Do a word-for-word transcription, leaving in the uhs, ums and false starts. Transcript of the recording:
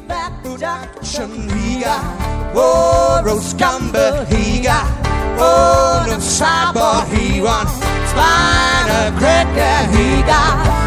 feedback production. He got oh roast gumbo. He got oh no cyber. He won spina cracker. He got